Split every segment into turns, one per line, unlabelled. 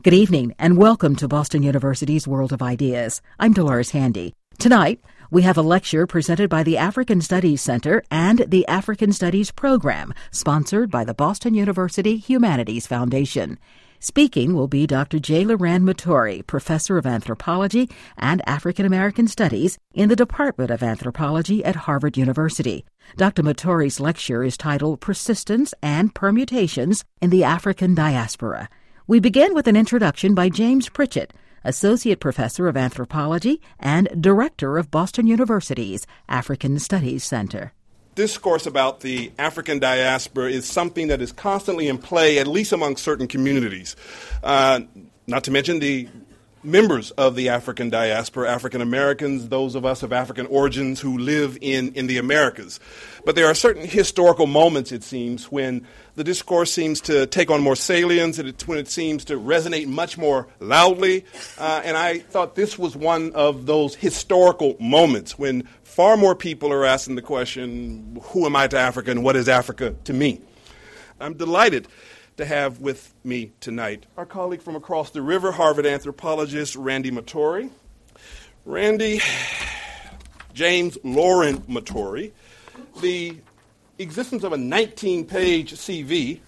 Good evening, and welcome to Boston University's World of Ideas. I'm Dolores Handy. Tonight, we have a lecture presented by the African Studies Center and the African Studies Program, sponsored by the Boston University Humanities Foundation. Speaking will be Dr. J. Loran Matory, Professor of Anthropology and African American Studies in the Department of Anthropology at Harvard University. Dr. Matory's lecture is titled Persistence and Permutations in the African Diaspora. We begin with an introduction by James Pritchett, Associate Professor of Anthropology and Director of Boston University's African Studies Center.
Discourse about the African diaspora is something that is constantly in play, at least among certain communities. Not to mention the members of the African diaspora, African Americans, those of us of African origins who live in the Americas. But there are certain historical moments, it seems, when the discourse seems to take on more salience, when it seems to resonate much more loudly. And I thought this was one of those historical moments when far more people are asking the question, who am I to Africa and what is Africa to me? I'm delighted to have with me tonight our colleague from across the river, Harvard anthropologist Randy Matory. Randy, James Loran Matory. The existence of a 19-page CV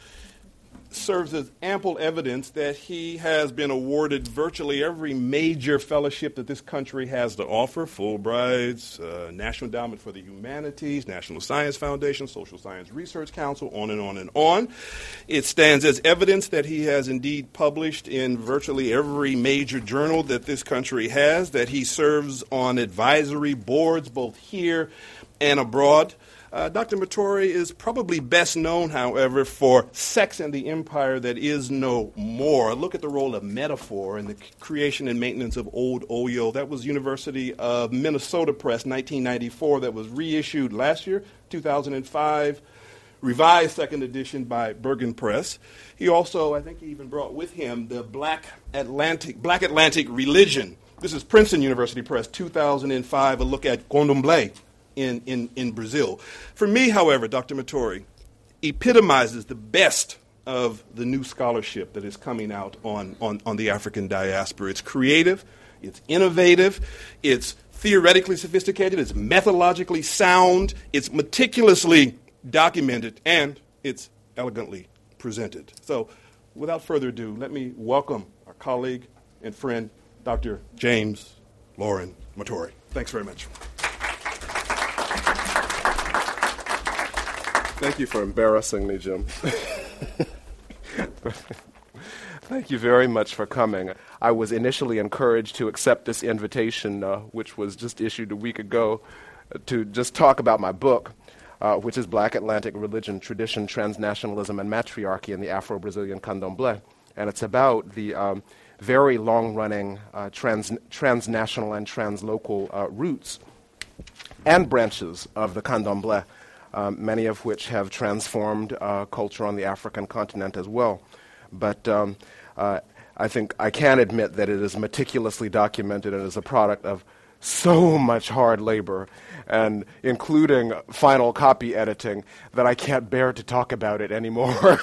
serves as ample evidence that he has been awarded virtually every major fellowship that this country has to offer: Fulbrights, National Endowment for the Humanities, National Science Foundation, Social Science Research Council, on and on and on. It stands as evidence that he has indeed published in virtually every major journal that this country has, that he serves on advisory boards both here and abroad. Dr. Matory is probably best known, however, for Sex and the Empire That Is No More. Look at the role of metaphor in the creation and maintenance of Old Oyo. That was University of Minnesota Press, 1994, that was reissued last year, 2005, revised second edition by Bergen Press. He also, I think he even brought with him the Black Atlantic Religion. This is Princeton University Press, 2005, a look at Candomblé in Brazil. For me, however, Dr. Matory epitomizes the best of the new scholarship that is coming out on the African diaspora. It's creative, it's innovative, it's theoretically sophisticated, it's methodologically sound, it's meticulously documented, and it's elegantly presented. So, without further ado, let me welcome our colleague and friend, Dr. James Loran Matory. Thanks very much.
Thank you for embarrassing me, Jim. Thank you very much for coming. I was initially encouraged to accept this invitation, which was just issued a week ago, to just talk about my book, which is Black Atlantic Religion, Tradition, Transnationalism, and Matriarchy in the Afro-Brazilian Candomblé. And it's about the very long-running transnational and translocal roots and branches of the Candomblé, many of which have transformed culture on the African continent as well. But I think I can admit that it is meticulously documented and is a product of so much hard labor, and including final copy editing, that I can't bear to talk about it anymore.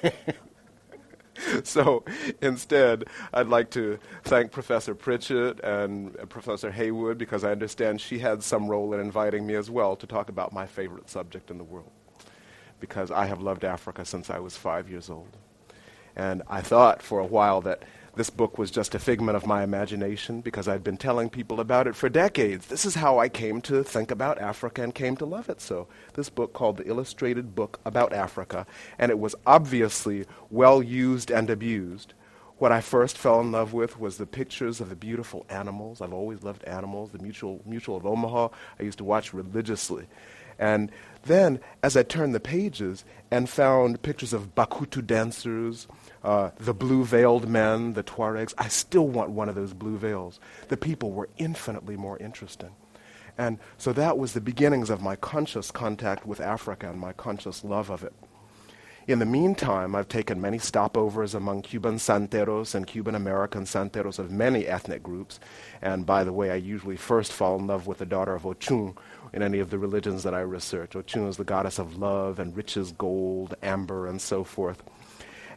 So instead, I'd like to thank Professor Pritchett and Professor Haywood, because I understand she had some role in inviting me as well to talk about my favorite subject in the world, because I have loved Africa since I was 5 years old. And I thought for a while that this book was just a figment of my imagination, because I'd been telling people about it for decades. This is how I came to think about Africa and came to love it. So this book called The Illustrated Book About Africa, and it was obviously well used and abused. What I first fell in love with was the pictures of the beautiful animals. I've always loved animals. The Mutual of Omaha, I used to watch religiously. And then, as I turned the pages and found pictures of Bakutu dancers, the blue-veiled men, the Tuaregs, I still want one of those blue veils. The people were infinitely more interesting. And so that was the beginnings of my conscious contact with Africa and my conscious love of it. In the meantime, I've taken many stopovers among Cuban santeros and Cuban American santeros of many ethnic groups. And by the way, I usually first fall in love with the daughter of Ochun in any of the religions that I research. Ochun is the goddess of love and riches, gold, amber, and so forth.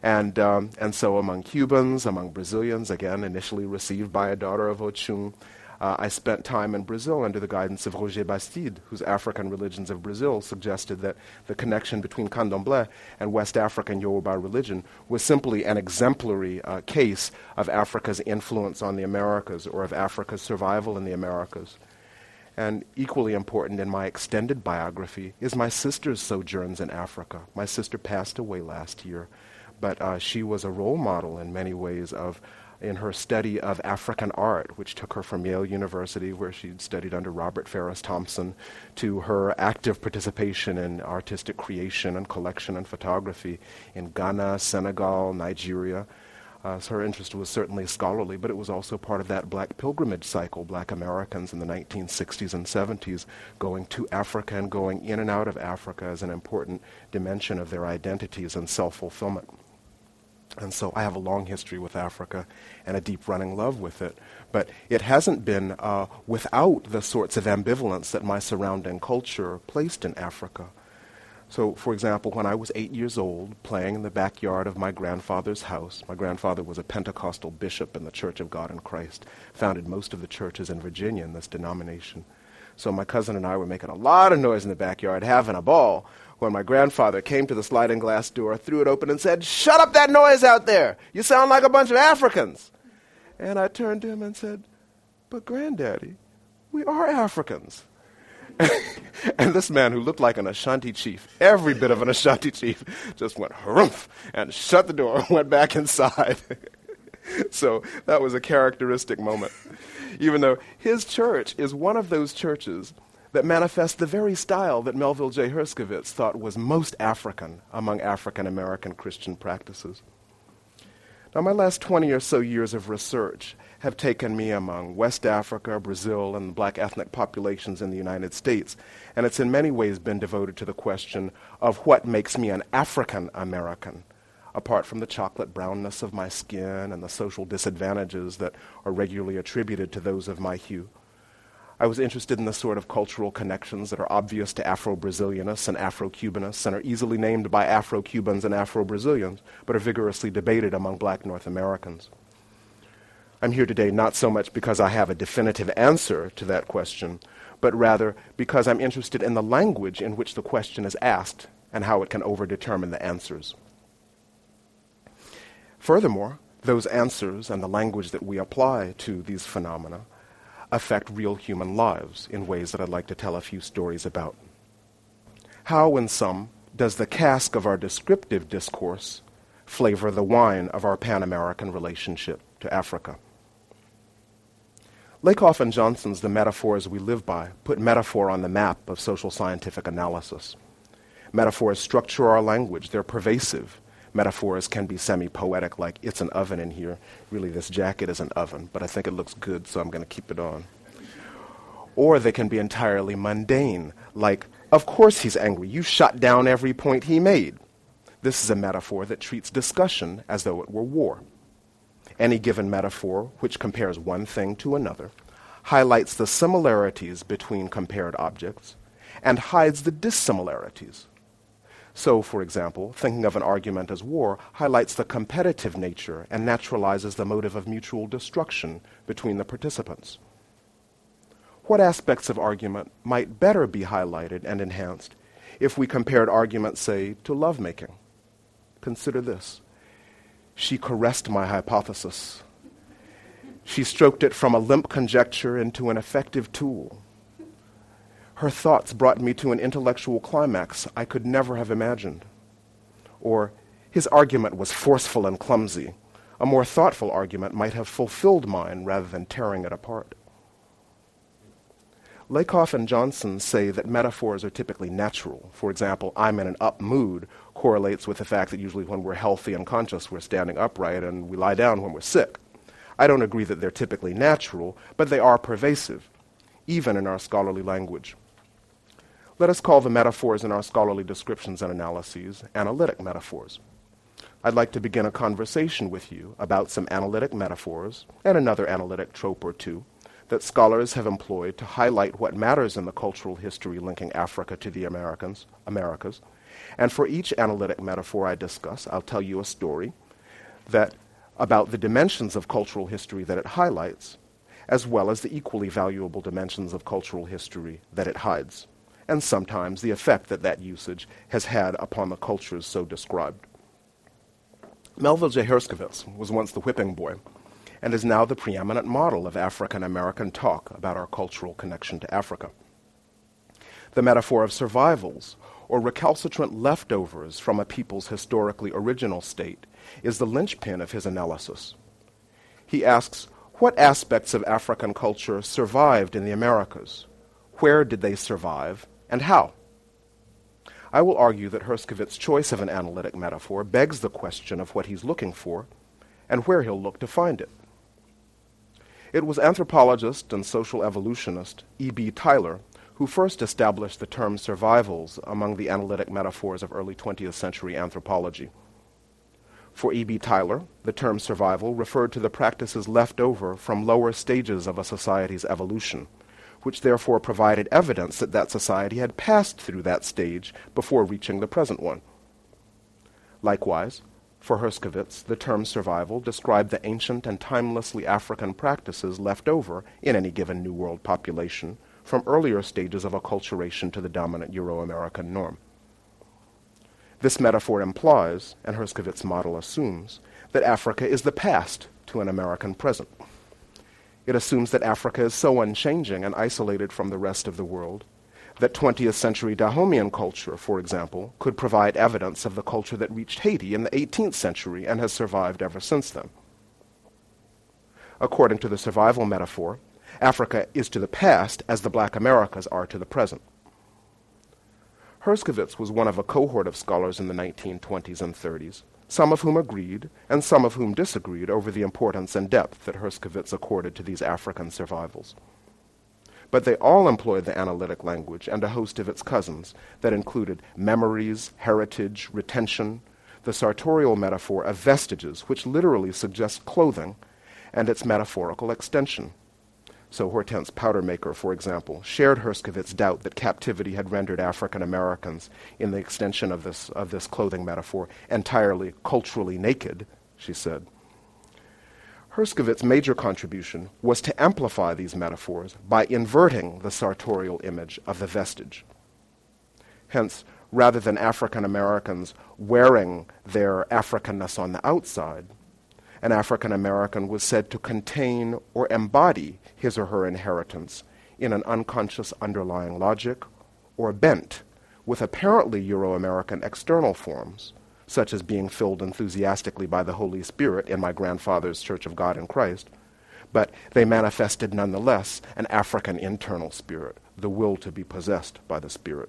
And so among Cubans, among Brazilians, again, initially received by a daughter of Ochun, I spent time in Brazil under the guidance of Roger Bastide, whose African Religions of Brazil suggested that the connection between Candomblé and West African Yoruba religion was simply an exemplary case of Africa's influence on the Americas, or of Africa's survival in the Americas. And equally important in my extended biography is my sister's sojourns in Africa. My sister passed away last year, but she was a role model in many ways in her study of African art, which took her from Yale University, where she'd studied under Robert Farris Thompson, to her active participation in artistic creation and collection and photography in Ghana, Senegal, Nigeria. So her interest was certainly scholarly, but it was also part of that black pilgrimage cycle, black Americans in the 1960s and 70s going to Africa and going in and out of Africa as an important dimension of their identities and self-fulfillment. And so I have a long history with Africa and a deep running love with it. But it hasn't been without the sorts of ambivalence that my surrounding culture placed in Africa. So, for example, when I was 8 years old, playing in the backyard of my grandfather's house, my grandfather was a Pentecostal bishop in the Church of God in Christ, founded most of the churches in Virginia in this denomination. So my cousin and I were making a lot of noise in the backyard, having a ball, when my grandfather came to the sliding glass door, threw it open, and said, "Shut up that noise out there! You sound like a bunch of Africans!" And I turned to him and said, "But Granddaddy, we are Africans." And this man, who looked like an Ashanti chief, every bit of an Ashanti chief, just went harumph and shut the door and went back inside. So that was a characteristic moment. Even though his church is one of those churches that manifests the very style that Melville J. Herskovits thought was most African among African-American Christian practices. Now, my last 20 or so years of research have taken me among West Africa, Brazil, and black ethnic populations in the United States, and it's in many ways been devoted to the question of what makes me an African American, apart from the chocolate brownness of my skin and the social disadvantages that are regularly attributed to those of my hue. I was interested in the sort of cultural connections that are obvious to Afro-Brazilianists and Afro-Cubanists and are easily named by Afro-Cubans and Afro-Brazilians, but are vigorously debated among black North Americans. I'm here today not so much because I have a definitive answer to that question, but rather because I'm interested in the language in which the question is asked and how it can overdetermine the answers. Furthermore, those answers and the language that we apply to these phenomena affect real human lives in ways that I'd like to tell a few stories about. How, in sum, does the cask of our descriptive discourse flavor the wine of our Pan-American relationship to Africa? Lakoff and Johnson's The Metaphors We Live By put metaphor on the map of social scientific analysis. Metaphors structure our language. They're pervasive. Metaphors can be semi-poetic, like "it's an oven in here." Really, this jacket is an oven, but I think it looks good, so I'm going to keep it on. Or they can be entirely mundane, like, "Of course he's angry. You shot down every point he made." This is a metaphor that treats discussion as though it were war. Any given metaphor, which compares one thing to another, highlights the similarities between compared objects and hides the dissimilarities. So, for example, thinking of an argument as war highlights the competitive nature and naturalizes the motive of mutual destruction between the participants. What aspects of argument might better be highlighted and enhanced if we compared argument, say, to lovemaking? Consider this. She caressed my hypothesis. She stroked it from a limp conjecture into an effective tool. Her thoughts brought me to an intellectual climax I could never have imagined. Or, his argument was forceful and clumsy. A more thoughtful argument might have fulfilled mine rather than tearing it apart. Lakoff and Johnson say that metaphors are typically natural. For example, "I'm in an up mood" correlates with the fact that usually when we're healthy and conscious, we're standing upright, and we lie down when we're sick. I don't agree that they're typically natural, but they are pervasive, even in our scholarly language. Let us call the metaphors in our scholarly descriptions and analyses analytic metaphors. I'd like to begin a conversation with you about some analytic metaphors and another analytic trope or two that scholars have employed to highlight what matters in the cultural history linking Africa to the Americas, And for each analytic metaphor I discuss, I'll tell you a story about the dimensions of cultural history that it highlights, as well as the equally valuable dimensions of cultural history that it hides, and sometimes the effect that that usage has had upon the cultures so described. Melville J. Herskovits was once the whipping boy, and is now the preeminent model of African-American talk about our cultural connection to Africa. The metaphor of survivals, or recalcitrant leftovers from a people's historically original state, is the linchpin of his analysis. He asks, what aspects of African culture survived in the Americas? Where did they survive, and how? I will argue that Herskovits' choice of an analytic metaphor begs the question of what he's looking for and where he'll look to find it. It was anthropologist and social evolutionist E.B. Tylor who first established the term survivals among the analytic metaphors of early 20th century anthropology. For E.B. Tylor, the term survival referred to the practices left over from lower stages of a society's evolution, which therefore provided evidence that that society had passed through that stage before reaching the present one. Likewise, for Herskovits, the term survival described the ancient and timelessly African practices left over in any given New World population from earlier stages of acculturation to the dominant Euro-American norm. This metaphor implies, and Herskovits' model assumes, that Africa is the past to an American present. It assumes that Africa is so unchanging and isolated from the rest of the world that 20th century Dahomean culture, for example, could provide evidence of the culture that reached Haiti in the 18th century and has survived ever since then. According to the survival metaphor, Africa is to the past as the Black Americas are to the present. Herskovits was one of a cohort of scholars in the 1920s and 30s, some of whom agreed and some of whom disagreed over the importance and depth that Herskovits accorded to these African survivals. But they all employed the analytic language and a host of its cousins that included memories, heritage, retention, the sartorial metaphor of vestiges, which literally suggests clothing, and its metaphorical extension. So Hortense Powdermaker, for example, shared Herskovits' doubt that captivity had rendered African Americans, in the extension of this clothing metaphor, entirely culturally naked, she said. Herskovits' major contribution was to amplify these metaphors by inverting the sartorial image of the vestige. Hence, rather than African Americans wearing their Africanness on the outside, an African American was said to contain or embody his or her inheritance in an unconscious underlying logic or bent with apparently Euro-American external forms, such as being filled enthusiastically by the Holy Spirit in my grandfather's Church of God in Christ, but they manifested nonetheless an African internal spirit, the will to be possessed by the Spirit.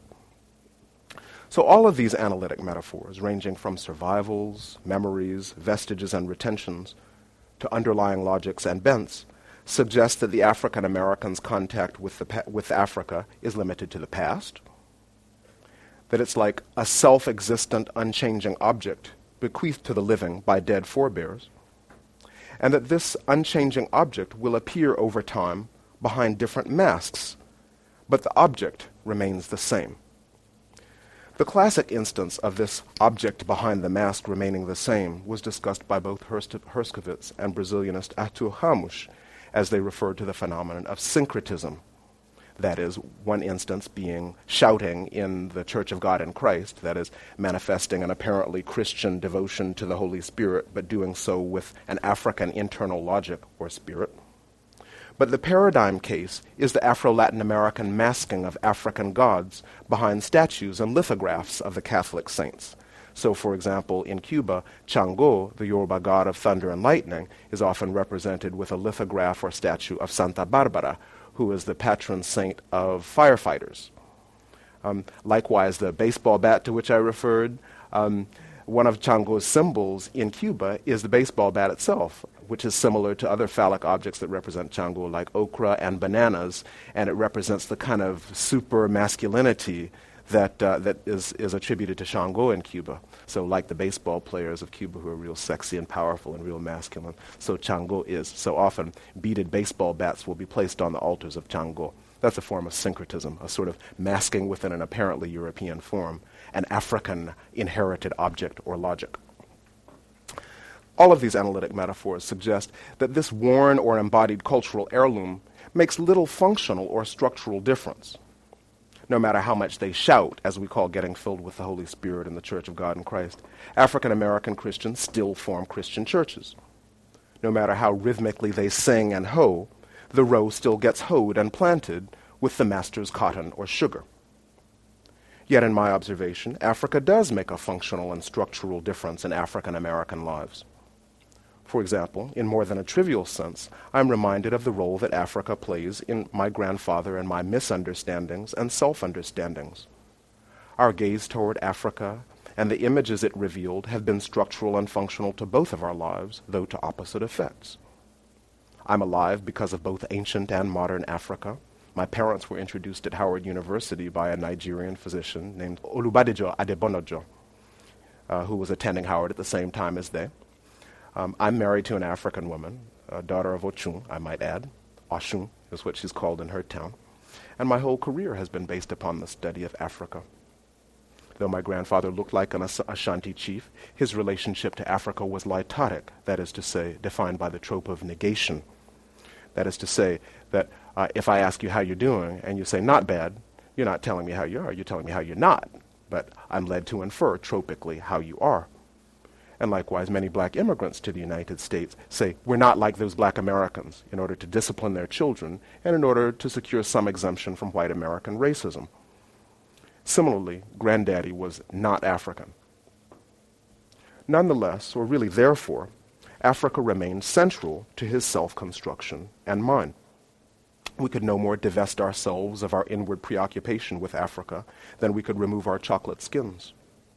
So all of these analytic metaphors, ranging from survivals, memories, vestiges, and retentions, to underlying logics and bents, suggest that the African American's contact with Africa is limited to the past, that it's like a self-existent, unchanging object bequeathed to the living by dead forebears, and that this unchanging object will appear over time behind different masks, but the object remains the same. The classic instance of this object behind the mask remaining the same was discussed by both Herskovits and Brazilianist Artur Ramos as they referred to the phenomenon of syncretism. That is, one instance being shouting in the Church of God in Christ, that is, manifesting an apparently Christian devotion to the Holy Spirit, but doing so with an African internal logic or spirit. But the paradigm case is the Afro-Latin American masking of African gods behind statues and lithographs of the Catholic saints. So, for example, in Cuba, Chango, the Yoruba god of thunder and lightning, is often represented with a lithograph or statue of Santa Barbara, who is the patron saint of firefighters. Likewise, the baseball bat to which I referred, one of Chango's symbols in Cuba is the baseball bat itself, which is similar to other phallic objects that represent Chango, like okra and bananas, and it represents the kind of super masculinity that is attributed to Shango in Cuba. So like the baseball players of Cuba who are real sexy and powerful and real masculine, so Chango is. So often beaded baseball bats will be placed on the altars of Chango. That's a form of syncretism, a sort of masking within an apparently European form, an African inherited object or logic. All of these analytic metaphors suggest that this worn or embodied cultural heirloom makes little functional or structural difference, no matter how much they shout, as we call getting filled with the Holy Spirit in the Church of God in Christ. African American Christians still form Christian churches. No matter how rhythmically they sing and hoe, the row still gets hoed and planted with the master's cotton or sugar. Yet in my observation, Africa does make a functional and structural difference in African American lives. For example, in more than a trivial sense, I'm reminded of the role that Africa plays in my grandfather and my misunderstandings and self-understandings. Our gaze toward Africa and the images it revealed have been structural and functional to both of our lives, though to opposite effects. I'm alive because of both ancient and modern Africa. My parents were introduced at Howard University by a Nigerian physician named Olubadejo Adebonojo, who was attending Howard at the same time as they. I'm married to an African woman, a daughter of Ochun, I might add. Oshun is what she's called in her town. And my whole career has been based upon the study of Africa. Though my grandfather looked like an Ashanti chief, his relationship to Africa was lytaric, that is to say, defined by the trope of negation. That is to say that if I ask you how you're doing and you say, not bad, you're not telling me how you are, you're telling me how you're not. But I'm led to infer tropically how you are. And likewise, many black immigrants to the United States say, we're not like those black Americans, in order to discipline their children and in order to secure some exemption from white American racism. Similarly, Granddaddy was not African. Nonetheless, or really therefore, Africa remained central to his self-construction and mine. We could no more divest ourselves of our inward preoccupation with Africa than we could remove our chocolate skins.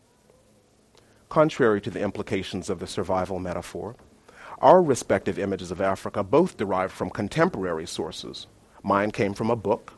Contrary to the implications of the survival metaphor, our respective images of Africa both derived from contemporary sources. Mine came from a book,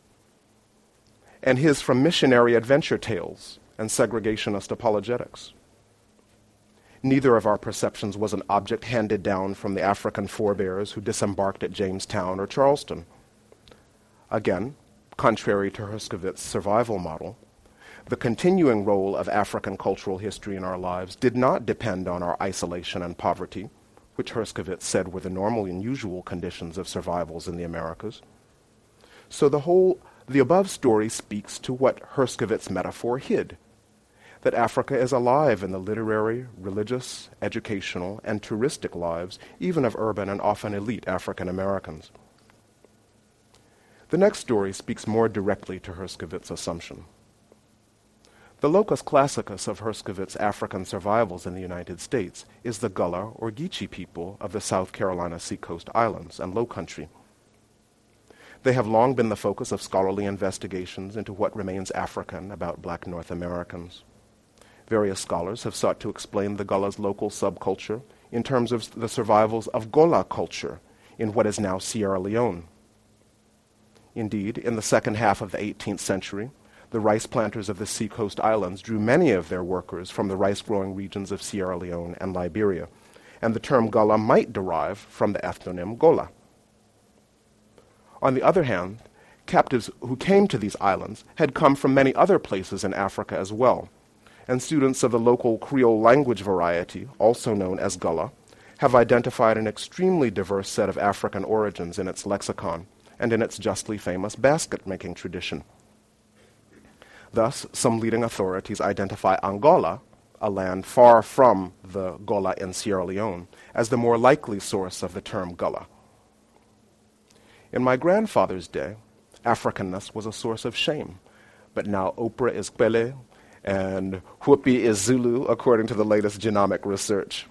and his from missionary adventure tales and segregationist apologetics. Neither of our perceptions was an object handed down from the African forebears who disembarked at Jamestown or Charleston. Again, contrary to Herskovits' survival model, the continuing role of African cultural history in our lives did not depend on our isolation and poverty, which Herskovits said were the normal and usual conditions of survivals in the Americas. So the above story speaks to what Herskovits' metaphor hid, that Africa is alive in the literary, religious, educational, and touristic lives, even of urban and often elite African Americans. The next story speaks more directly to Herskovits' assumption. The locus classicus of Herskovits' African survivals in the United States is the Gullah or Geechee people of the South Carolina Seacoast Islands and Low Country. They have long been the focus of scholarly investigations into what remains African about black North Americans. Various scholars have sought to explain the Gullah's local subculture in terms of the survivals of Gola culture in what is now Sierra Leone. Indeed, in the second half of the 18th century, the rice planters of the Seacoast Islands drew many of their workers from the rice-growing regions of Sierra Leone and Liberia, and the term Gullah might derive from the ethnonym Gola. On the other hand, captives who came to these islands had come from many other places in Africa as well, and students of the local Creole language variety, also known as Gullah, have identified an extremely diverse set of African origins in its lexicon and in its justly famous basket-making tradition. Thus, some leading authorities identify Angola, a land far from the Gola in Sierra Leone, as the more likely source of the term Gullah. In my grandfather's day, Africanness was a source of shame, but now Oprah is Kwele and Whoopi is Zulu, according to the latest genomic research.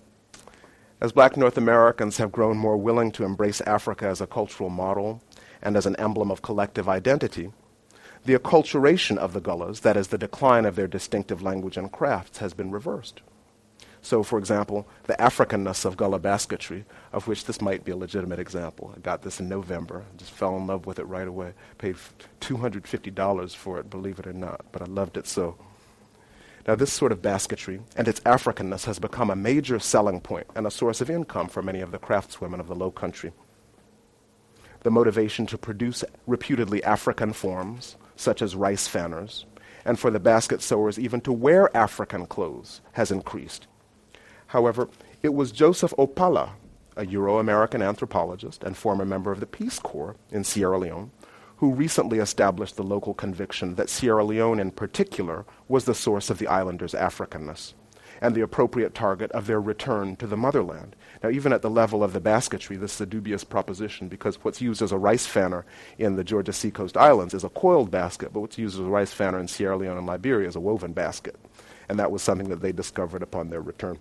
As black North Americans have grown more willing to embrace Africa as a cultural model and as an emblem of collective identity, the acculturation of the Gullahs, that is, the decline of their distinctive language and crafts, has been reversed. So, for example, the Africanness of Gullah basketry, of which this might be a legitimate example. I got this in November, just fell in love with it right away. Paid $250 for it, believe it or not, but I loved it so. Now, this sort of basketry and its Africanness has become a major selling point and a source of income for many of the craftswomen of the Low Country. the motivation to produce reputedly African forms, such as rice fanners, and for the basket sewers even to wear African clothes, has increased. However, it was Joseph Opala, a Euro-American anthropologist and former member of the Peace Corps in Sierra Leone, who recently established the local conviction that Sierra Leone in particular was the source of the islanders' Africanness and the appropriate target of their return to the motherland. Now, even at the level of the basketry, this is a dubious proposition because what's used as a rice fanner in the Georgia Seacoast Islands is a coiled basket, but what's used as a rice fanner in Sierra Leone and Liberia is a woven basket. And that was something that they discovered upon their return.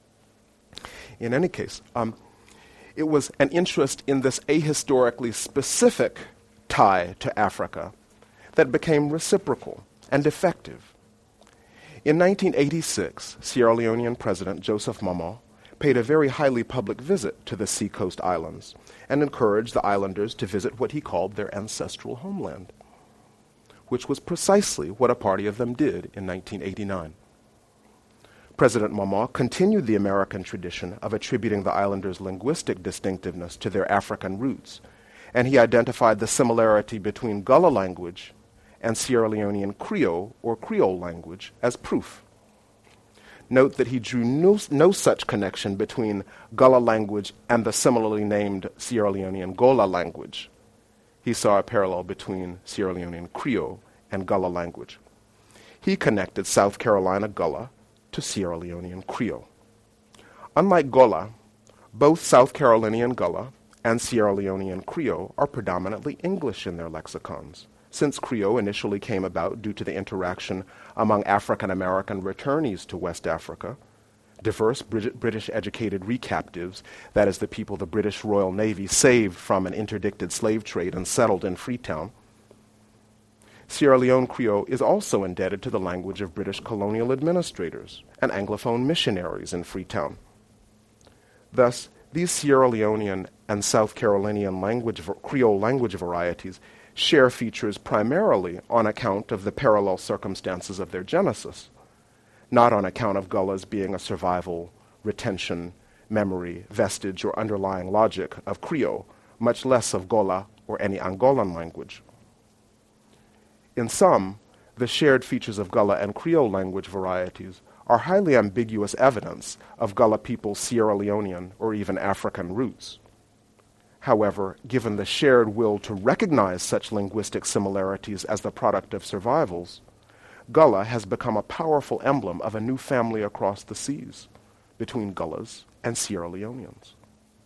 In any case, it was an interest in this ahistorically specific tie to Africa that became reciprocal and effective. In 1986, Sierra Leonean President Joseph Mama paid a very highly public visit to the Seacoast Islands and encouraged the islanders to visit what he called their ancestral homeland, which was precisely what a party of them did in 1989. President Mama continued the American tradition of attributing the islanders' linguistic distinctiveness to their African roots, and he identified the similarity between Gullah language and Sierra Leonean Creole or Creole language as proof. Note that he drew no such connection between Gullah language and the similarly named Sierra Leonean Gola language. He saw a parallel between Sierra Leonean Creole and Gullah language. He connected South Carolina Gullah to Sierra Leonean Creole. Unlike Gola, both South Carolinian Gullah and Sierra Leonean Creole are predominantly English in their lexicons, since Creole initially came about due to the interaction among African-American returnees to West Africa, diverse British-educated recaptives, that is, the people the British Royal Navy saved from an interdicted slave trade and settled in Freetown. Sierra Leone Creole is also indebted to the language of British colonial administrators and Anglophone missionaries in Freetown. Thus, these Sierra Leonean and South Carolinian Creole language varieties share features primarily on account of the parallel circumstances of their genesis, not on account of Gullah's being a survival, retention, memory, vestige, or underlying logic of Creole, much less of Gola or any Angolan language. In sum, the shared features of Gullah and Creole language varieties are highly ambiguous evidence of Gullah people's Sierra Leonean or even African roots. However, given the shared will to recognize such linguistic similarities as the product of survivals, Gullah has become a powerful emblem of a new family across the seas between Gullahs and Sierra Leoneans.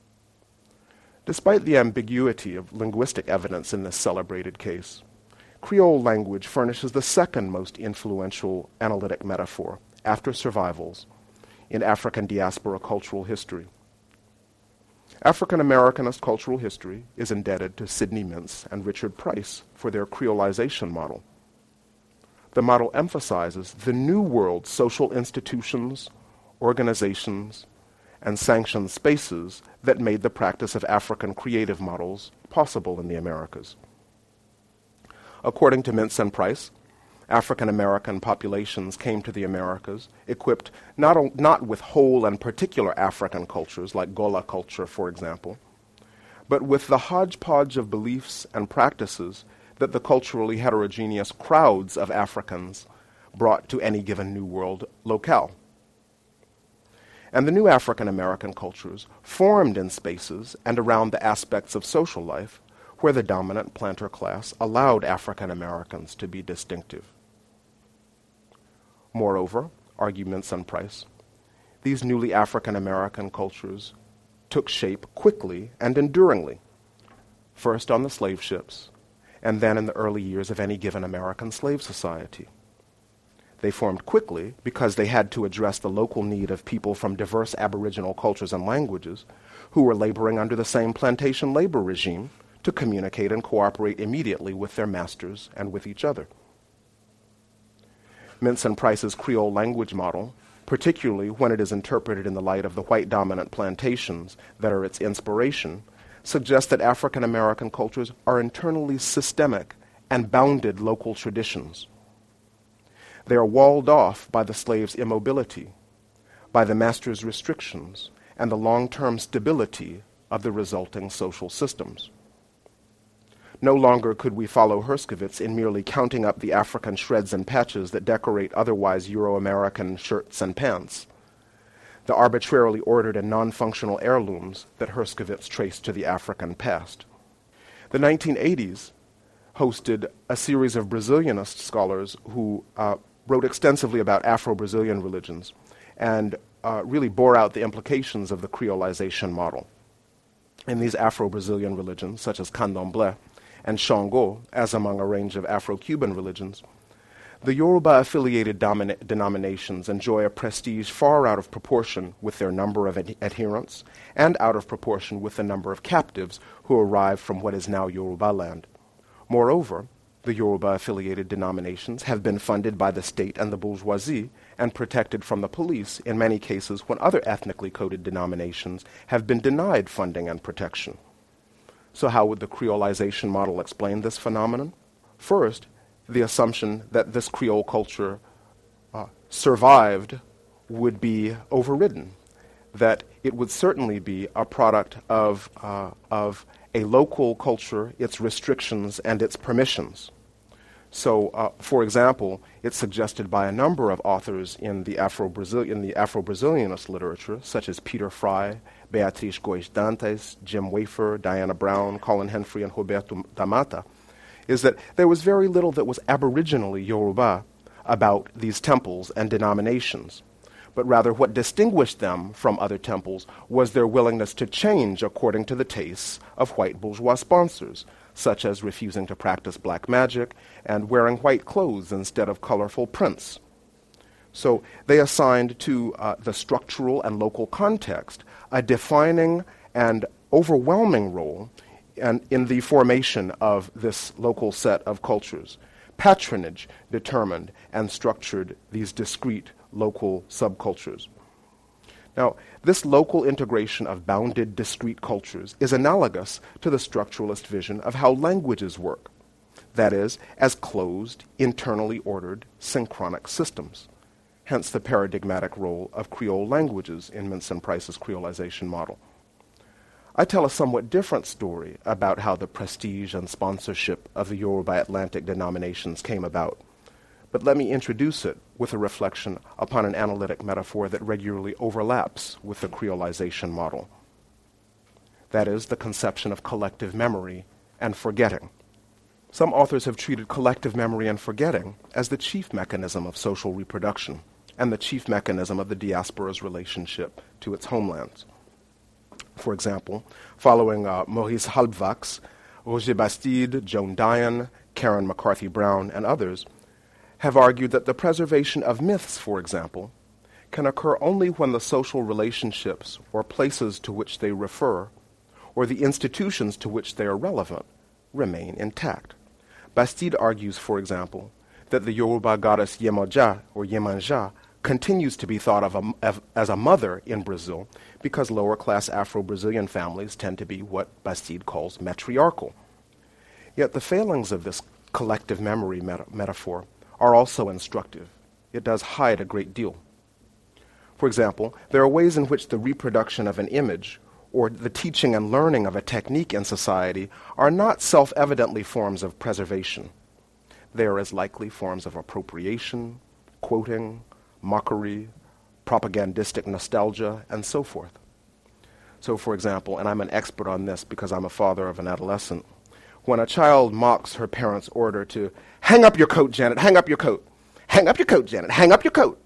Despite the ambiguity of linguistic evidence in this celebrated case, Creole language furnishes the second most influential analytic metaphor, after survivals, in African diaspora cultural history. African Americanist cultural history is indebted to Sidney Mintz and Richard Price for their creolization model. The model emphasizes the New World social institutions, organizations, and sanctioned spaces that made the practice of African creative models possible in the Americas. According to Mintz and Price, African American populations came to the Americas equipped not with whole and particular African cultures, like Gola culture, for example, but with the hodgepodge of beliefs and practices that the culturally heterogeneous crowds of Africans brought to any given New World locale. And the new African American cultures formed in spaces and around the aspects of social life where the dominant planter class allowed African Americans to be distinctive. Moreover, argue Mintz and Price, these newly African American cultures took shape quickly and enduringly, first on the slave ships, and then in the early years of any given American slave society. They formed quickly because they had to address the local need of people from diverse Aboriginal cultures and languages who were laboring under the same plantation labor regime to communicate and cooperate immediately with their masters and with each other. Mintz and Price's Creole language model, particularly when it is interpreted in the light of the white dominant plantations that are its inspiration, suggests that African American cultures are internally systemic and bounded local traditions. They are walled off by the slave's immobility, by the master's restrictions, and the long-term stability of the resulting social systems. No longer could we follow Herskovits in merely counting up the African shreds and patches that decorate otherwise Euro-American shirts and pants, the arbitrarily ordered and non-functional heirlooms that Herskovits traced to the African past. The 1980s hosted a series of Brazilianist scholars who wrote extensively about Afro-Brazilian religions and really bore out the implications of the creolization model. In these Afro-Brazilian religions, such as Candomblé and Xangô, as among a range of Afro-Cuban religions, the Yoruba-affiliated denominations enjoy a prestige far out of proportion with their number of adherents and out of proportion with the number of captives who arrive from what is now Yoruba land. Moreover, the Yoruba-affiliated denominations have been funded by the state and the bourgeoisie and protected from the police in many cases when other ethnically coded denominations have been denied funding and protection. So how would the creolization model explain this phenomenon? First, the assumption that this Creole culture survived would be overridden, that it would certainly be a product of a local culture, its restrictions, and its permissions. So, for example, it's suggested by a number of authors in the Afro-Brazilianist literature, such as Peter Fry, Beatriz Goes Dantes, Jim Wafer, Diana Brown, Colin Henfrey, and Roberto da Mata, is that there was very little that was aboriginally Yoruba about these temples and denominations, but rather what distinguished them from other temples was their willingness to change according to the tastes of white bourgeois sponsors, such as refusing to practice black magic and wearing white clothes instead of colorful prints. So they assigned to the structural and local context a defining and overwhelming role in the formation of this local set of cultures. Patronage determined and structured these discrete local subcultures. Now, this local integration of bounded, discrete cultures is analogous to the structuralist vision of how languages work, that is, as closed, internally ordered, synchronic systems, hence the paradigmatic role of Creole languages in Minson Price's creolization model. I tell a somewhat different story about how the prestige and sponsorship of the Yoruba Atlantic denominations came about, but let me introduce it with a reflection upon an analytic metaphor that regularly overlaps with the creolization model. That is, the conception of collective memory and forgetting. Some authors have treated collective memory and forgetting as the chief mechanism of social reproduction and the chief mechanism of the diaspora's relationship to its homelands. For example, following Maurice Halbwachs, Roger Bastide, Joan Diane, Karen McCarthy Brown, and others have argued that the preservation of myths, for example, can occur only when the social relationships or places to which they refer, or the institutions to which they are relevant, remain intact. Bastide argues, for example, that the Yoruba goddess Yemoja, or Yemanja, continues to be thought of as a mother in Brazil because lower-class Afro-Brazilian families tend to be what Bastide calls matriarchal. Yet the failings of this collective memory metaphor are also instructive. It does hide a great deal. For example, there are ways in which the reproduction of an image or the teaching and learning of a technique in society are not self-evidently forms of preservation. They are as likely forms of appropriation, quoting, mockery, propagandistic nostalgia, and so forth. So, for example, and I'm an expert on this because I'm a father of an adolescent, when a child mocks her parents' order to hang up your coat, Janet, hang up your coat, hang up your coat, Janet, hang up your coat,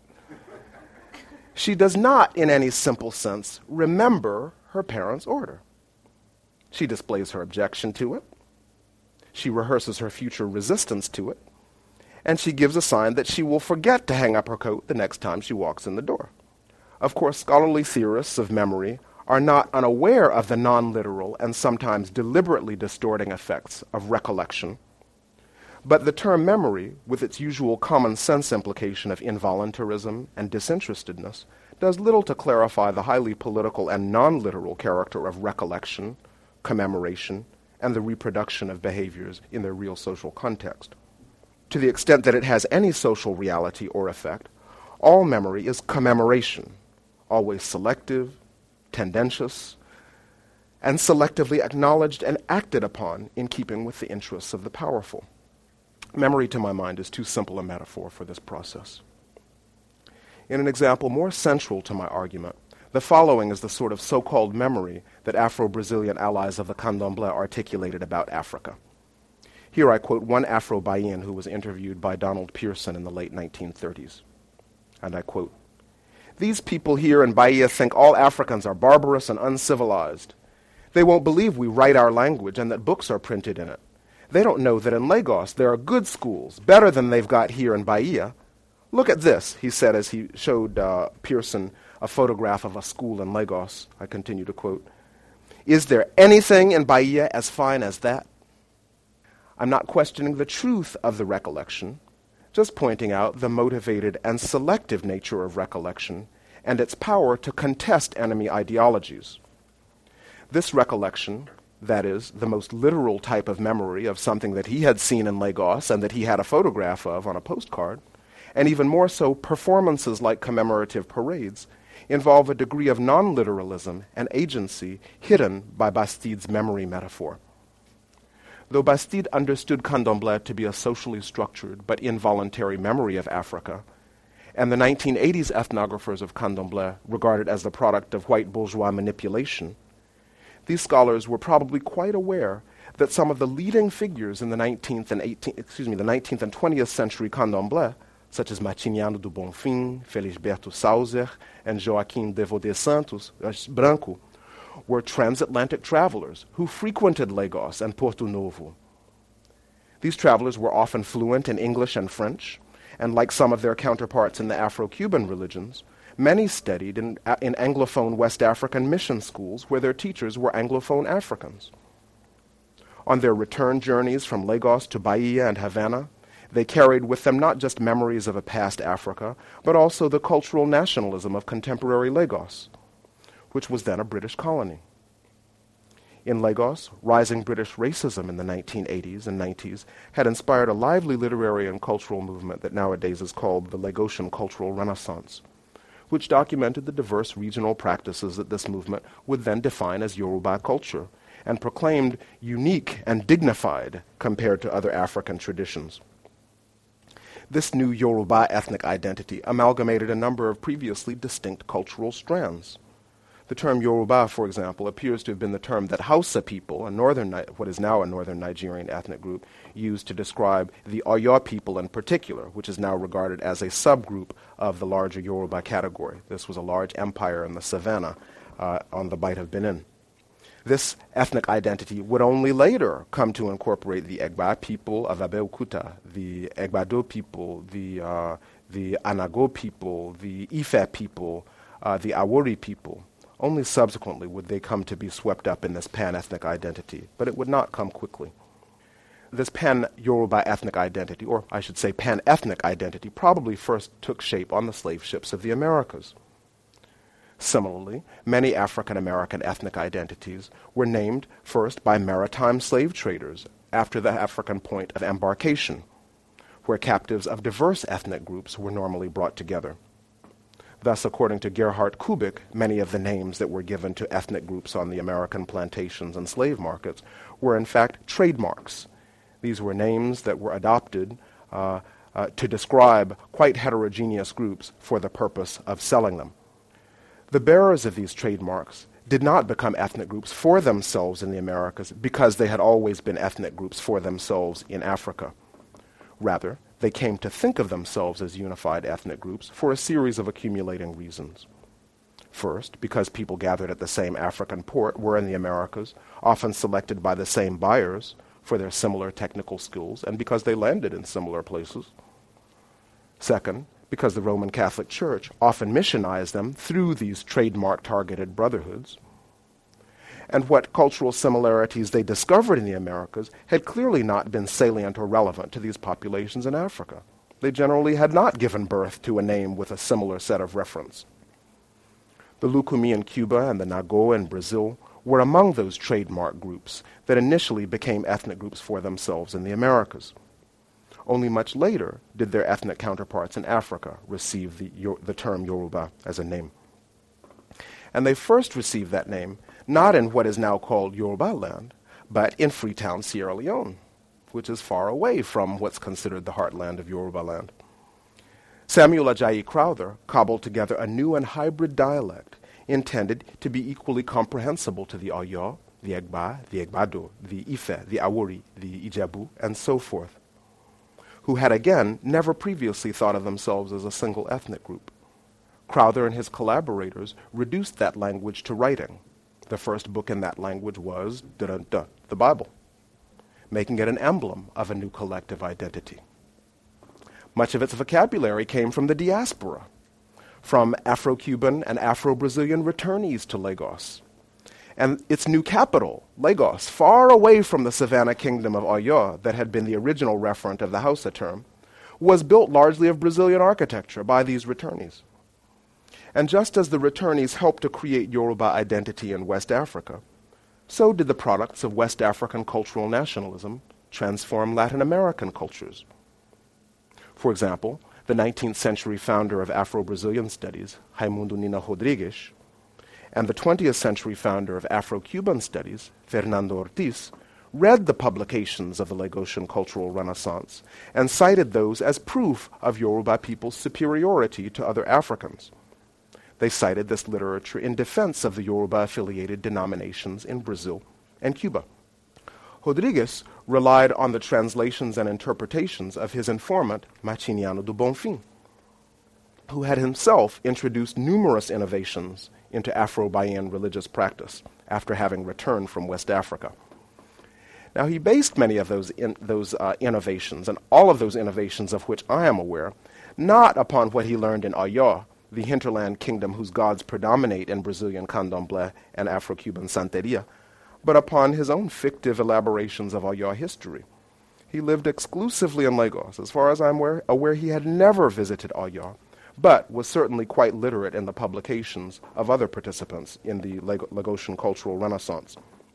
she does not, in any simple sense, remember her parents' order. She displays her objection to it, she rehearses her future resistance to it, and she gives a sign that she will forget to hang up her coat the next time she walks in the door. Of course, scholarly theorists of memory are not unaware of the non-literal and sometimes deliberately distorting effects of recollection. But the term memory, with its usual common sense implication of involuntarism and disinterestedness, does little to clarify the highly political and non-literal character of recollection, commemoration, and the reproduction of behaviors in their real social context. To the extent that it has any social reality or effect, all memory is commemoration, always selective, tendentious, and selectively acknowledged and acted upon in keeping with the interests of the powerful. Memory, to my mind, is too simple a metaphor for this process. In an example more central to my argument, the following is the sort of so-called memory that Afro-Brazilian allies of the Candomblé articulated about Africa. Here I quote one Afro-Bahian who was interviewed by Donald Pearson in the late 1930s. And I quote, "These people here in Bahia think all Africans are barbarous and uncivilized. They won't believe we write our language and that books are printed in it. They don't know that in Lagos there are good schools, better than they've got here in Bahia. Look at this," he said as he showed Pearson a photograph of a school in Lagos. I continue to quote, "Is there anything in Bahia as fine as that?" I'm not questioning the truth of the recollection, just pointing out the motivated and selective nature of recollection and its power to contest enemy ideologies. This recollection, that is, the most literal type of memory of something that he had seen in Lagos and that he had a photograph of on a postcard, and even more so performances like commemorative parades, involve a degree of non-literalism and agency hidden by Bastide's memory metaphor. Though Bastide understood Candomblé to be a socially structured but involuntary memory of Africa, and the 1980s ethnographers of Candomblé regard it as the product of white bourgeois manipulation, these scholars were probably quite aware that some of the leading figures in the 19th and 20th century Candomblé, such as Martiniano do Bonfim, Felisberto Sauser, and Joaquim Devodet Santos Branco, were transatlantic travelers who frequented Lagos and Porto Novo. These travelers were often fluent in English and French, and like some of their counterparts in the Afro-Cuban religions, many studied in Anglophone West African mission schools where their teachers were Anglophone Africans. On their return journeys from Lagos to Bahia and Havana, they carried with them not just memories of a past Africa, but also the cultural nationalism of contemporary Lagos, which was then a British colony. In Lagos, rising British racism in the 1980s and 90s had inspired a lively literary and cultural movement that nowadays is called the Lagosian Cultural Renaissance, which documented the diverse regional practices that this movement would then define as Yoruba culture, and proclaimed unique and dignified compared to other African traditions. This new Yoruba ethnic identity amalgamated a number of previously distinct cultural strands. The term Yoruba, for example, appears to have been the term that Hausa people, what is now a northern Nigerian ethnic group, used to describe the Oyo people in particular, which is now regarded as a subgroup of the larger Yoruba category. This was a large empire in the savannah on the Bight of Benin. This ethnic identity would only later come to incorporate the Egba people of Abeokuta, the Egbado people, the Anago people, the Ife people, the Awori people. Only subsequently would they come to be swept up in this pan-ethnic identity, but it would not come quickly. This pan-Yoruba ethnic identity, or I should say pan-ethnic identity, probably first took shape on the slave ships of the Americas. Similarly, many African-American ethnic identities were named first by maritime slave traders after the African point of embarkation, where captives of diverse ethnic groups were normally brought together. Thus, according to Gerhard Kubik, many of the names that were given to ethnic groups on the American plantations and slave markets were in fact trademarks. These were names that were adopted to describe quite heterogeneous groups for the purpose of selling them. The bearers of these trademarks did not become ethnic groups for themselves in the Americas because they had always been ethnic groups for themselves in Africa. Rather, they came to think of themselves as unified ethnic groups for a series of accumulating reasons. First, because people gathered at the same African port were in the Americas, often selected by the same buyers for their similar technical skills, and because they landed in similar places. Second, because the Roman Catholic Church often missionized them through these trademark-targeted brotherhoods. And what cultural similarities they discovered in the Americas had clearly not been salient or relevant to these populations in Africa. They generally had not given birth to a name with a similar set of reference. The Lukumi in Cuba and the Nago in Brazil were among those trademark groups that initially became ethnic groups for themselves in the Americas. Only much later did their ethnic counterparts in Africa receive the term Yoruba as a name. And they first received that name not in what is now called Yoruba land, but in Freetown, Sierra Leone, which is far away from what's considered the heartland of Yoruba land. Samuel Ajayi Crowther cobbled together a new and hybrid dialect intended to be equally comprehensible to the Oyo, the Egba, the Egbado, the Ife, the Awori, the Ijebu, and so forth, who had again never previously thought of themselves as a single ethnic group. Crowther and his collaborators reduced that language to writing. The first book in that language was the Bible, making it an emblem of a new collective identity. Much of its vocabulary came from the diaspora, from Afro-Cuban and Afro-Brazilian returnees to Lagos. And its new capital, Lagos, far away from the Savannah Kingdom of Oyo that had been the original referent of the Hausa term, was built largely of Brazilian architecture by these returnees. And just as the returnees helped to create Yoruba identity in West Africa, so did the products of West African cultural nationalism transform Latin American cultures. For example, the 19th century founder of Afro-Brazilian studies, Raimundo Nina Rodrigues, and the 20th century founder of Afro-Cuban studies, Fernando Ortiz, read the publications of the Lagosian cultural renaissance and cited those as proof of Yoruba people's superiority to other Africans. They cited this literature in defense of the Yoruba-affiliated denominations in Brazil and Cuba. Rodrigues relied on the translations and interpretations of his informant, Martiniano do Bonfim, who had himself introduced numerous innovations into Afro-Bahian religious practice after having returned from West Africa. Now, he based many of those innovations, and all of those innovations of which I am aware, not upon what he learned in Oyo, the hinterland kingdom whose gods predominate in Brazilian candomblé and Afro-Cuban santeria, but upon his own fictive elaborations of Oyo history. He lived exclusively in Lagos. As far as I'm aware, he had never visited Oyo, but was certainly quite literate in the publications of other participants in the Lagosian cultural renaissance.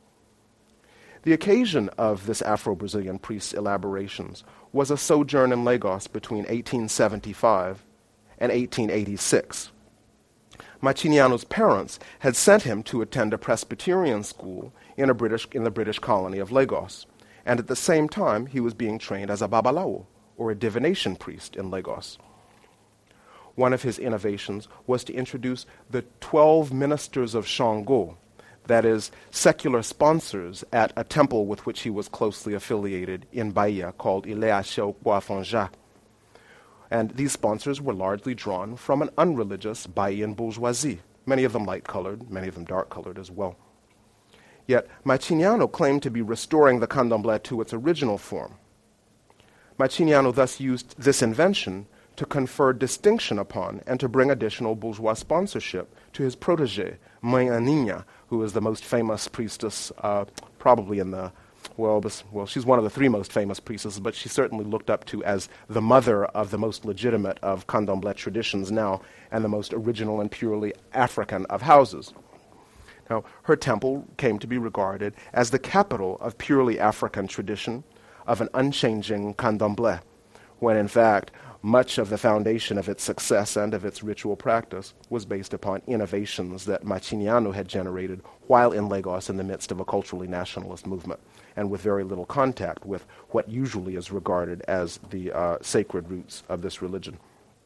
The occasion of this Afro-Brazilian priest's elaborations was a sojourn in Lagos between 1875 and 1886. Martiniano's parents had sent him to attend a Presbyterian school in the British colony of Lagos, and at the same time he was being trained as a babalawo, or a divination priest in Lagos. One of his innovations was to introduce the 12 ministers of Shango, that is, secular sponsors at a temple with which he was closely affiliated in Bahia called Ilea Sheukwafanja. And these sponsors were largely drawn from an unreligious Bahian bourgeoisie, many of them light-colored, many of them dark-colored as well. Yet Martiniano claimed to be restoring the candomblé to its original form. Martiniano thus used this invention to confer distinction upon and to bring additional bourgeois sponsorship to his protégé, Mãe Aninha, who is the most famous priestess, probably in the Well, she's one of the three most famous priestesses, but she's certainly looked up to as the mother of the most legitimate of candomblé traditions now, and the most original and purely African of houses. Now, her temple came to be regarded as the capital of purely African tradition, of an unchanging candomblé, when in fact much of the foundation of its success and of its ritual practice was based upon innovations that Martiniano had generated while in Lagos in the midst of a culturally nationalist movement, and with very little contact with what usually is regarded as the sacred roots of this religion.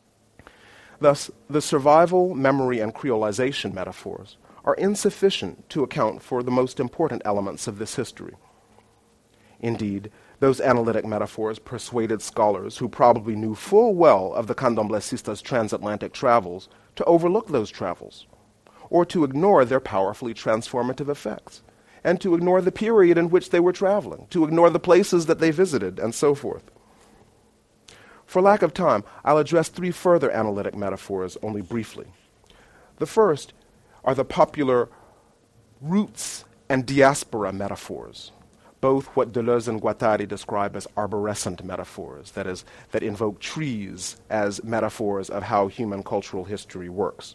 Thus, the survival, memory, and creolization metaphors are insufficient to account for the most important elements of this history. Indeed, those analytic metaphors persuaded scholars who probably knew full well of the candomblésistas' transatlantic travels to overlook those travels, or to ignore their powerfully transformative effects, and to ignore the period in which they were traveling, to ignore the places that they visited, and so forth. For lack of time, I'll address three further analytic metaphors only briefly. The first are the popular roots and diaspora metaphors, both what Deleuze and Guattari describe as arborescent metaphors, that is, that invoke trees as metaphors of how human cultural history works.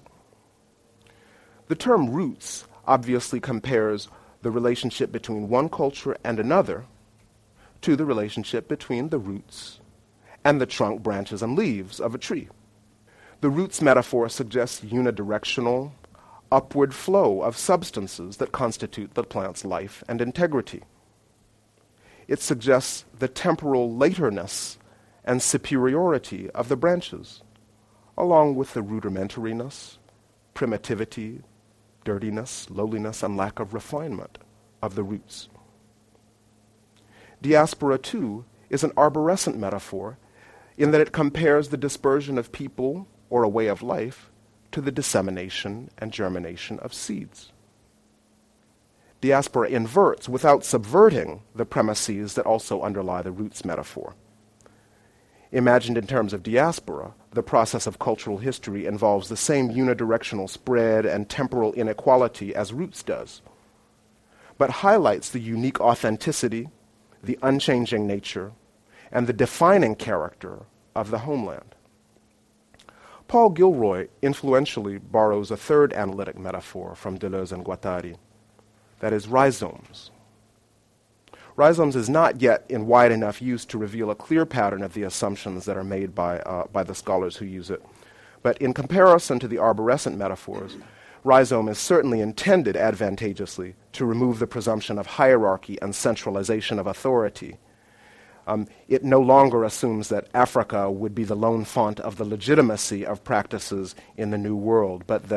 The term roots obviously compares the relationship between one culture and another to the relationship between the roots and the trunk, branches, and leaves of a tree. The roots metaphor suggests unidirectional, upward flow of substances that constitute the plant's life and integrity. It suggests the temporal laterness and superiority of the branches, along with the rudimentariness, primitivity, dirtiness, lowliness, and lack of refinement of the roots. Diaspora, too, is an arborescent metaphor in that it compares the dispersion of people or a way of life to the dissemination and germination of seeds. Diaspora inverts, without subverting, the premises that also underlie the roots metaphor. Imagined in terms of diaspora, the process of cultural history involves the same unidirectional spread and temporal inequality as roots does, but highlights the unique authenticity, the unchanging nature, and the defining character of the homeland. Paul Gilroy influentially borrows a third analytic metaphor from Deleuze and Guattari, that is, rhizomes. Rhizomes is not yet in wide enough use to reveal a clear pattern of the assumptions that are made by the scholars who use it. But in comparison to the arborescent metaphors, rhizome is certainly intended advantageously to remove the presumption of hierarchy and centralization of authority. It no longer assumes that Africa would be the lone font of the legitimacy of practices in the New World, but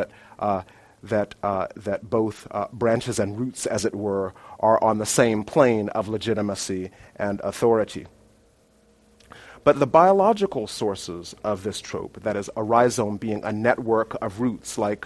that both branches and roots, as it were, are on the same plane of legitimacy and authority. But the biological sources of this trope, that is, a rhizome being a network of roots like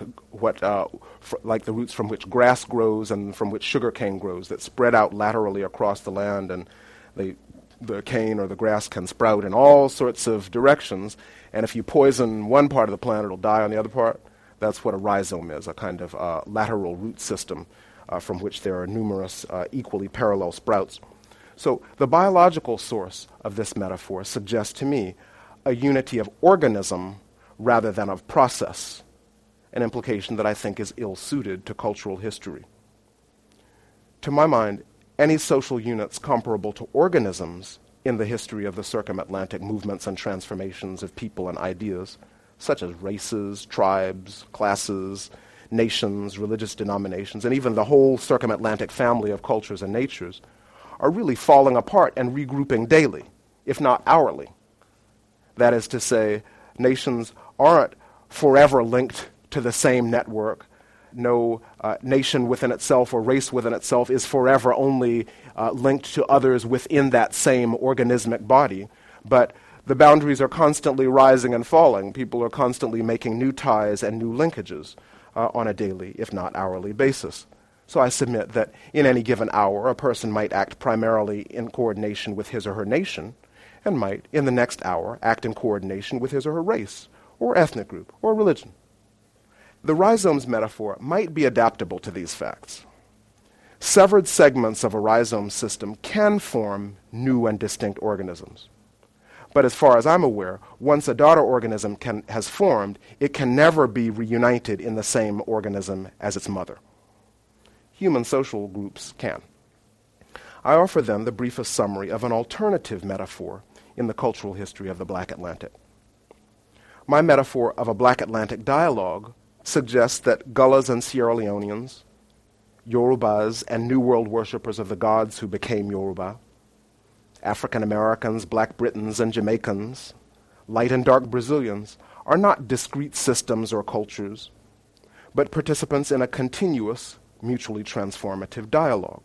the roots from which grass grows and from which sugarcane grows, that spread out laterally across the land, and the cane or the grass can sprout in all sorts of directions, and if you poison one part of the plant, it'll die on the other part. That's what a rhizome is, a kind of lateral root system from which there are numerous equally parallel sprouts. So the biological source of this metaphor suggests to me a unity of organism rather than of process, an implication that I think is ill-suited to cultural history. To my mind, any social units comparable to organisms in the history of the circumatlantic movements and transformations of people and ideas, such as races, tribes, classes, nations, religious denominations, and even the whole circumatlantic family of cultures and natures, are really falling apart and regrouping daily, if not hourly. That is to say, nations aren't forever linked to the same network. No nation within itself or race within itself is forever only linked to others within that same organismic body, but the boundaries are constantly rising and falling. People are constantly making new ties and new linkages on a daily, if not hourly, basis. So I submit that in any given hour, a person might act primarily in coordination with his or her nation, and might, in the next hour, act in coordination with his or her race, or ethnic group, or religion. The rhizomes metaphor might be adaptable to these facts. Severed segments of a rhizome system can form new and distinct organisms. But as far as I'm aware, once a daughter organism has formed, it can never be reunited in the same organism as its mother. Human social groups can. I offer then the briefest summary of an alternative metaphor in the cultural history of the Black Atlantic. My metaphor of a Black Atlantic dialogue suggests that Gullahs and Sierra Leoneans, Yorubas and New World worshippers of the gods who became Yoruba, African Americans, Black Britons, and Jamaicans, light and dark Brazilians, are not discrete systems or cultures, but participants in a continuous, mutually transformative dialogue.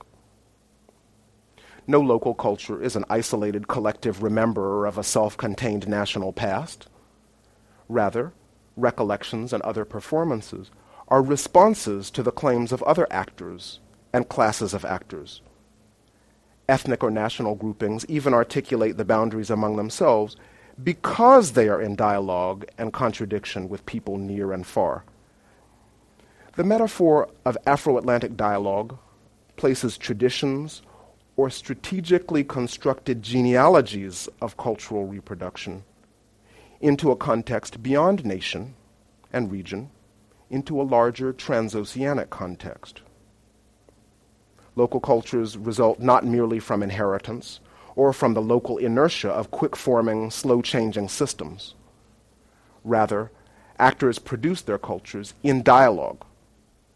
No local culture is an isolated collective rememberer of a self-contained national past. Rather, recollections and other performances are responses to the claims of other actors and classes of actors. Ethnic or national groupings even articulate the boundaries among themselves because they are in dialogue and contradiction with people near and far. The metaphor of Afro-Atlantic dialogue places traditions or strategically constructed genealogies of cultural reproduction into a context beyond nation and region, into a larger transoceanic context. Local cultures result not merely from inheritance or from the local inertia of quick-forming, slow-changing systems. Rather, actors produce their cultures in dialogue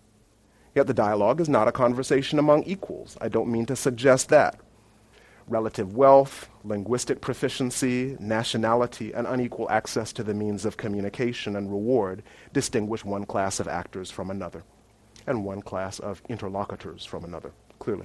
Yet the dialogue is not a conversation among equals. I don't mean to suggest that. Relative wealth, linguistic proficiency, nationality, and unequal access to the means of communication and reward distinguish one class of actors from another, and one class of interlocutors from another, clearly.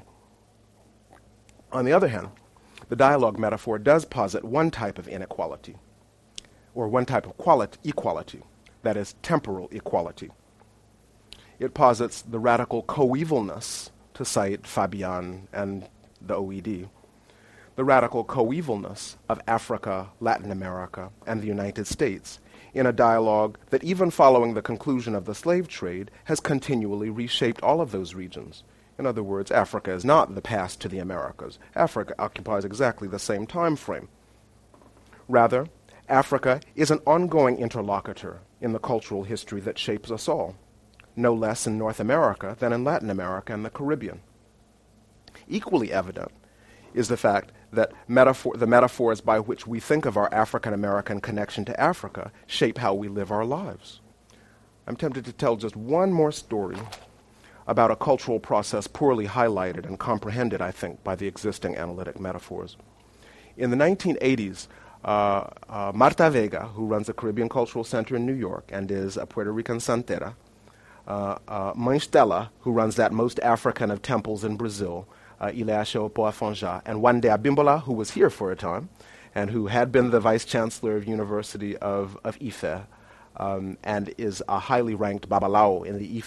On the other hand, the dialogue metaphor does posit one type of inequality, or one type of equality, that is, temporal equality. It posits the radical coevalness, to cite Fabian and the OED, the radical coevalness of Africa, Latin America, and the United States in a dialogue that, even following the conclusion of the slave trade, has continually reshaped all of those regions. In other words, Africa is not the past to the Americas. Africa occupies exactly the same time frame. Rather, Africa is an ongoing interlocutor in the cultural history that shapes us all, no less in North America than in Latin America and the Caribbean. Equally evident is the fact that the metaphors by which we think of our African-American connection to Africa shape how we live our lives. I'm tempted to tell just one more story about a cultural process poorly highlighted and comprehended, I think, by the existing analytic metaphors. In the 1980s, Marta Vega, who runs the Caribbean Cultural Center in New York and is a Puerto Rican santera, Mãe Stella, who runs that most African of temples in Brazil, Ilhéa Poafonja, and Wande Abimbola, who was here for a time, and who had been the Vice Chancellor of University of Ife, and is a highly ranked Babalao in the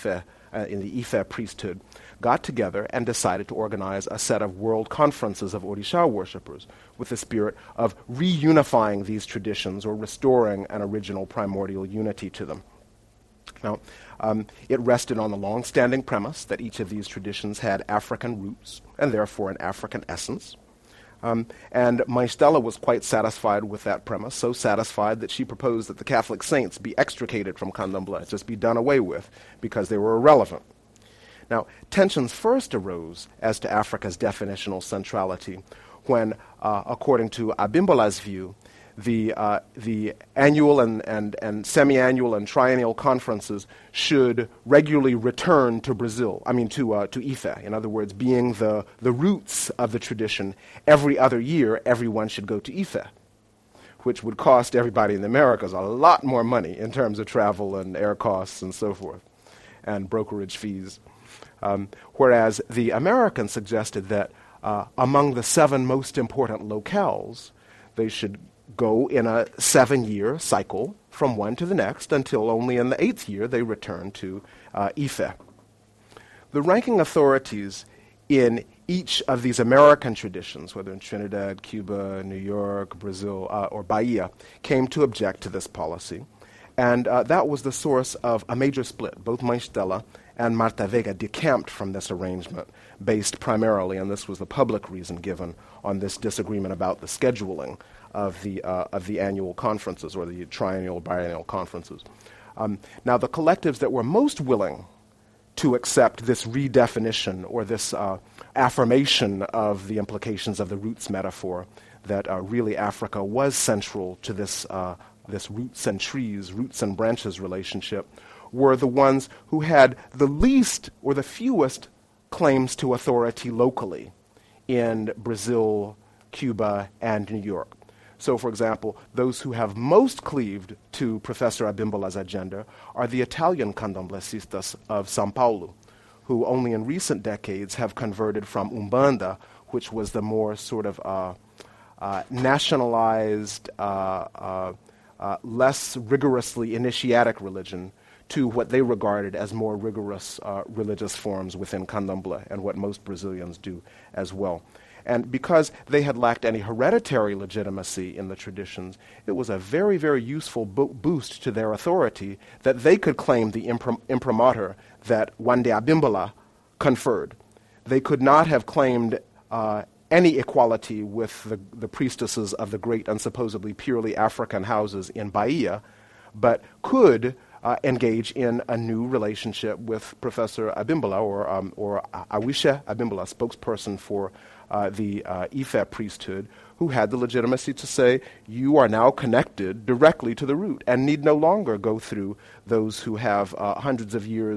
Ife priesthood, got together and decided to organize a set of world conferences of Orisha worshippers with the spirit of reunifying these traditions or restoring an original primordial unity to them. Now, it rested on the long-standing premise that each of these traditions had African roots and therefore an African essence. And Mãe Stella was quite satisfied with that premise, so satisfied that she proposed that the Catholic saints be extricated from candomblé, just be done away with, because they were irrelevant. Now, tensions first arose as to Africa's definitional centrality when, according to Abimbola's view, the annual and semi-annual and triennial conferences should regularly return to Brazil, to Ife. In other words, being the roots of the tradition, every other year everyone should go to Ife, which would cost everybody in the Americas a lot more money in terms of travel and air costs and so forth, and brokerage fees. Whereas the Americans suggested that among the 7 most important locales, they should go in a 7-year cycle from one to the next until only in the 8th year they return to Ife. The ranking authorities in each of these American traditions, whether in Trinidad, Cuba, New York, Brazil, or Bahia, came to object to this policy. And that was the source of a major split. Both Mãe Stella and Marta Vega decamped from this arrangement, based primarily, and this was the public reason given, on this disagreement about the scheduling of the annual conferences or the triennial, biennial conferences. Now, the collectives that were most willing to accept this redefinition or this affirmation of the implications of the roots metaphor, that really Africa was central to this roots and trees, roots and branches relationship, were the ones who had the least or the fewest claims to authority locally in Brazil, Cuba, and New York. So, for example, those who have most cleaved to Professor Abimbola's agenda are the Italian candomblecistas of São Paulo, who only in recent decades have converted from Umbanda, which was the more sort of nationalized, less rigorously initiatic religion, to what they regarded as more rigorous religious forms within candomblé, and what most Brazilians do as well. And because they had lacked any hereditary legitimacy in the traditions, it was a very, very useful boost to their authority that they could claim the imprimatur that Wande Abimbola conferred. They could not have claimed any equality with the priestesses of the great and supposedly purely African houses in Bahia, but could engage in a new relationship with Professor Abimbola, or Awisha Abimbola, spokesperson for the Ife priesthood, who had the legitimacy to say, you are now connected directly to the root and need no longer go through those who have hundreds of years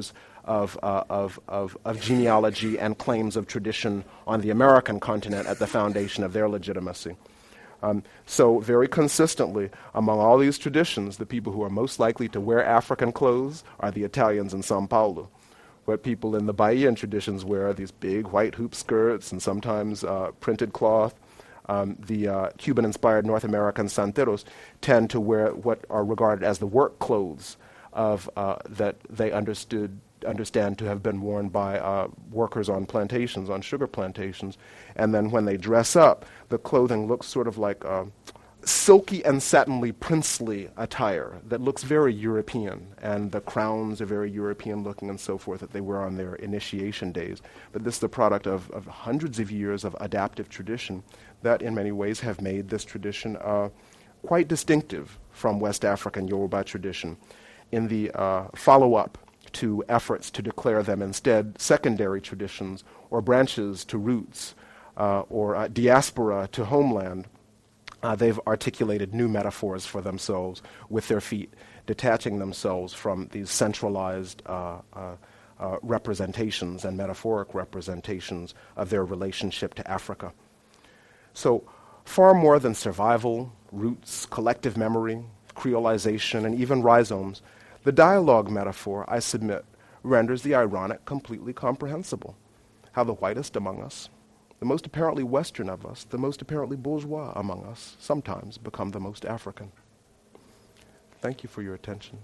of genealogy and claims of tradition on the American continent at the foundation of their legitimacy. So very consistently, among all these traditions, the people who are most likely to wear African clothes are the Italians in Sao Paulo. What people in the Bahian traditions wear are these big white hoop skirts and sometimes printed cloth. The Cuban-inspired North American santeros tend to wear what are regarded as the work clothes of that they understand to have been worn by workers on plantations, on sugar plantations. And then when they dress up, the clothing looks sort of like silky and satinly princely attire that looks very European, and the crowns are very European looking and so forth that they wear on their initiation days. But this is the product of hundreds of years of adaptive tradition that in many ways have made this tradition quite distinctive from West African Yoruba tradition. In the follow-up to efforts to declare them instead secondary traditions or branches to roots or diaspora to homeland, they've articulated new metaphors for themselves with their feet, detaching themselves from these centralized representations and metaphoric representations of their relationship to Africa. So far more than survival, roots, collective memory, creolization, and even rhizomes, the dialogue metaphor, I submit, renders the ironic completely comprehensible. How the whitest among us, the most apparently Western of us, the most apparently bourgeois among us, sometimes become the most African. Thank you for your attention.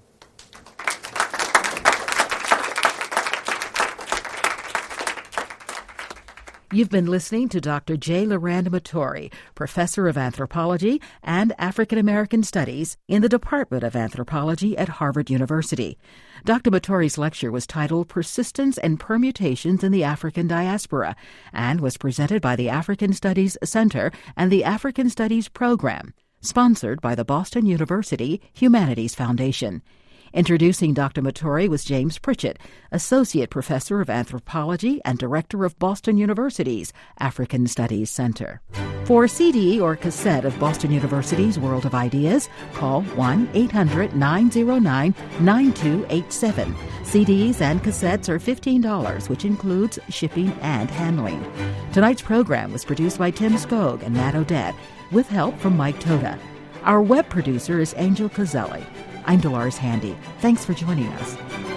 You've been listening to Dr. J. Lorand Matory, Professor of Anthropology and African American Studies in the Department of Anthropology at Harvard University. Dr. Matory's lecture was titled Persistence and Permutations in the African Diaspora and was presented by the African Studies Center and the African Studies Program, sponsored by the Boston University Humanities Foundation. Introducing Dr. Matory was James Pritchett, Associate Professor of Anthropology and Director of Boston University's African Studies Center. For CD or cassette of Boston University's World of Ideas, call 1-800-909-9287. CDs and cassettes are $15, which includes shipping and handling. Tonight's program was produced by Tim Skog and Matt Odette, with help from Mike Toda. Our web producer is Angel Cozelli. I'm Dolores Handy. Thanks for joining us.